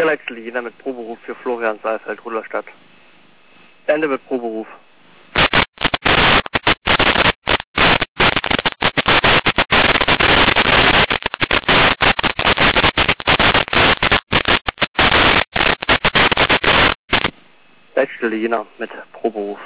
Leitstelle Jena mit Proberuf für Florian Saalfeld, Rudolstadt. Ende mit Proberuf. Leitstelle Jena mit Proberuf.